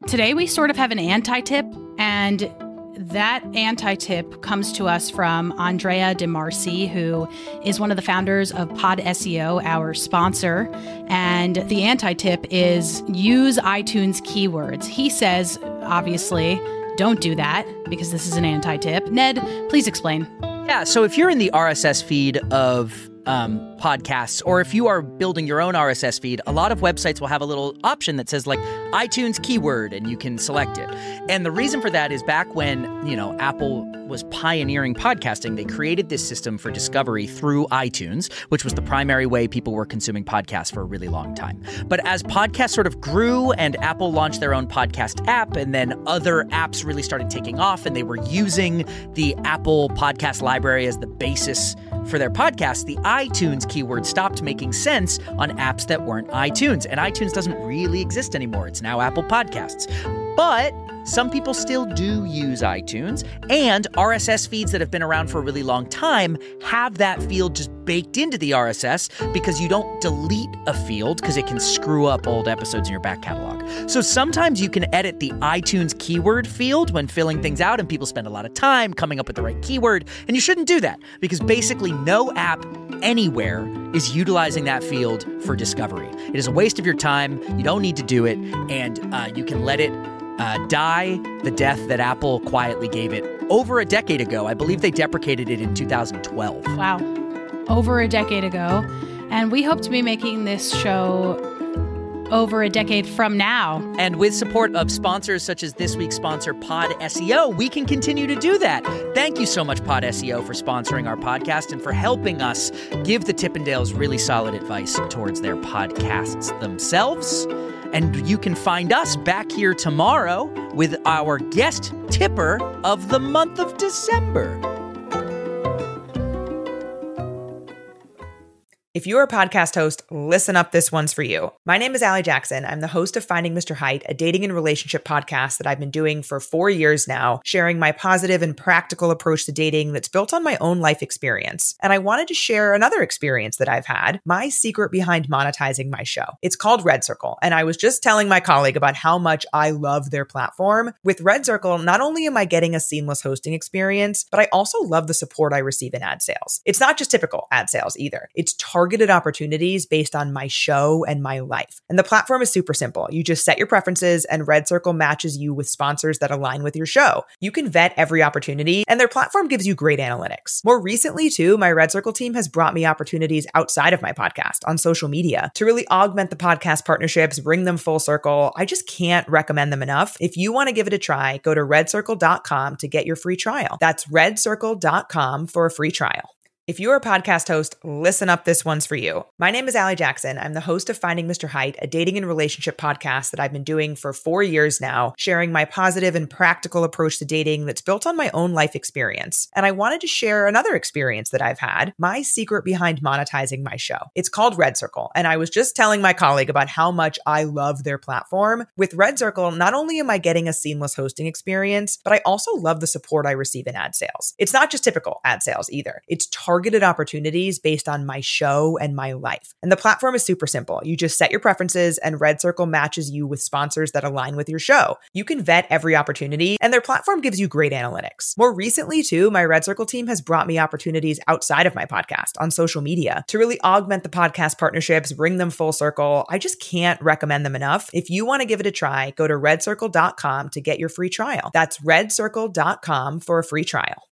Today, we sort of have an anti-tip, and that anti-tip comes to us from Andrea DeMarcy, who is one of the founders of Pod SEO, our sponsor. And the anti-tip is use iTunes keywords. He says, obviously, don't do that because this is an anti-tip. Ned, please explain. Yeah, so if you're in the RSS feed of podcasts, or if you are building your own RSS feed, a lot of websites will have a little option that says like iTunes keyword, and you can select it. And the reason for that is back when, Apple was pioneering podcasting, they created this system for discovery through iTunes, which was the primary way people were consuming podcasts for a really long time. But as podcasts sort of grew and Apple launched their own podcast app, and then other apps really started taking off and they were using the Apple podcast library as the basis for their podcasts, the iTunes keyword stopped making sense on apps that weren't iTunes. And iTunes doesn't really exist anymore. It's now Apple Podcasts. But some people still do use iTunes, and RSS feeds that have been around for a really long time have that field just baked into the RSS because you don't delete a field because it can screw up old episodes in your back catalog. So sometimes you can edit the iTunes keyword field when filling things out, and people spend a lot of time coming up with the right keyword, and you shouldn't do that because basically no app anywhere is utilizing that field for discovery. It is a waste of your time. You don't need to do it, and you can let it die the death that Apple quietly gave it over a decade ago. I believe they deprecated it in 2012. Wow. Over a decade ago. And we hope to be making this show over a decade from now. And with support of sponsors such as this week's sponsor, Pod SEO, we can continue to do that. Thank you so much, Pod SEO, for sponsoring our podcast and for helping us give the Tippendales really solid advice towards their podcasts themselves. And you can find us back here tomorrow with our guest tipper of the month of December. If you're a podcast host, listen up, this one's for you. My name is Allie Jackson. I'm the host of Finding Mr. Height, a dating and relationship podcast that I've been doing for 4 years now, sharing my positive and practical approach to dating that's built on my own life experience. And I wanted to share another experience that I've had, my secret behind monetizing my show. It's called Red Circle, and I was just telling my colleague about how much I love their platform. With Red Circle, not only am I getting a seamless hosting experience, but I also love the support I receive in ad sales. It's not just typical ad sales either. It's targeted opportunities based on my show and my life. And the platform is super simple. You just set your preferences and Red Circle matches you with sponsors that align with your show. You can vet every opportunity and their platform gives you great analytics. More recently too, my Red Circle team has brought me opportunities outside of my podcast on social media to really augment the podcast partnerships, bring them full circle. I just can't recommend them enough. If you want to give it a try, go to redcircle.com to get your free trial. That's redcircle.com for a free trial. If you're a podcast host, listen up, this one's for you. My name is Allie Jackson. I'm the host of Finding Mr. Height, a dating and relationship podcast that I've been doing for 4 years now, sharing my positive and practical approach to dating that's built on my own life experience. And I wanted to share another experience that I've had, my secret behind monetizing my show. It's called Red Circle, and I was just telling my colleague about how much I love their platform. With Red Circle, not only am I getting a seamless hosting experience, but I also love the support I receive in ad sales. It's not just typical ad sales either. It's targeted opportunities based on my show and my life. And the platform is super simple. You just set your preferences and Red Circle matches you with sponsors that align with your show. You can vet every opportunity and their platform gives you great analytics. More recently too, my Red Circle team has brought me opportunities outside of my podcast on social media to really augment the podcast partnerships, bring them full circle. I just can't recommend them enough. If you want to give it a try, go to redcircle.com to get your free trial. That's redcircle.com for a free trial.